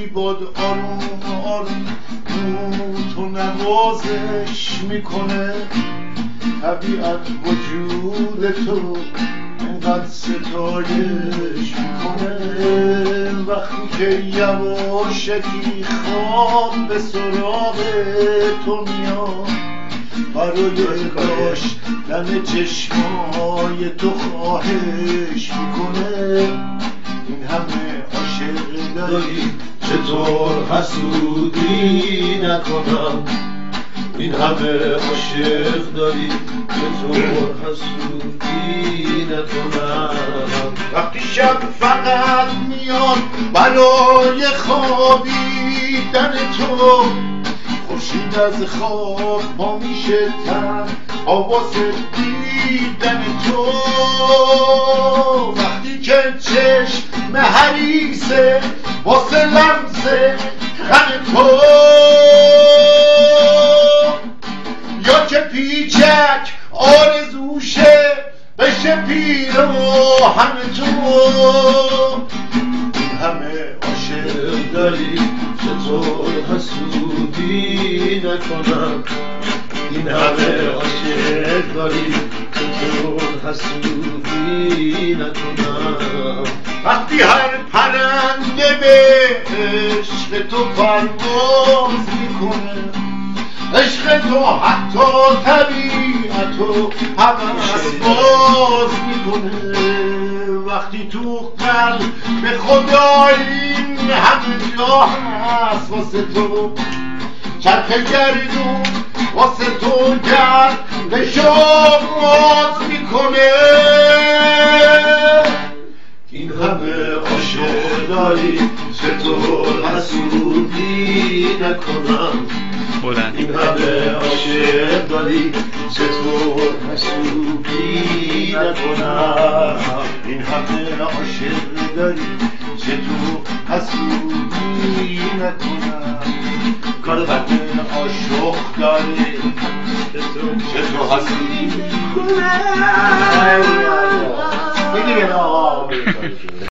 گاهی باد آروم آروم تو نوازش میکنه، طبیعت وجود تو اینقدر ستایش میکنه. وقتی که یواشکی خواب به سراغ تو میاد، برای داشتن چشمای تو خواهش میکنه. این همه عاشق داری چطور حسودی نکنم، این همه عاشق داری چطور حسودی نکنم. وقتی شب فقط میاد برای خوابیدن تو، خورشید از خواب پا میشه تنها واسه دیدن تو. وقتی که چشم حریصه واسه لمس خن تو، یا که پیچک آرزوشه بشه پیراهن تو. این همه عاشق داری چطور حسودی نکنم، این همه عاشق داری چطور حسودی نکنم. وقتی هر پرنده به عشق تو پرواز میکنه، عشق تو حتی طبیعت رو هوس باز میکنه. وقتی تو قلب خدا این همه جا هست واسه تو، چرخ گردون واسه تو گردش آغاز میکنه. این همه عاشق داری چطور حسودی نکنم، این همه عاشق داری چطور حسودی نکنم. این همه عاشق داری چطور حسودی نکنم. کار همه عاشق داری چطور حسودی نکنم.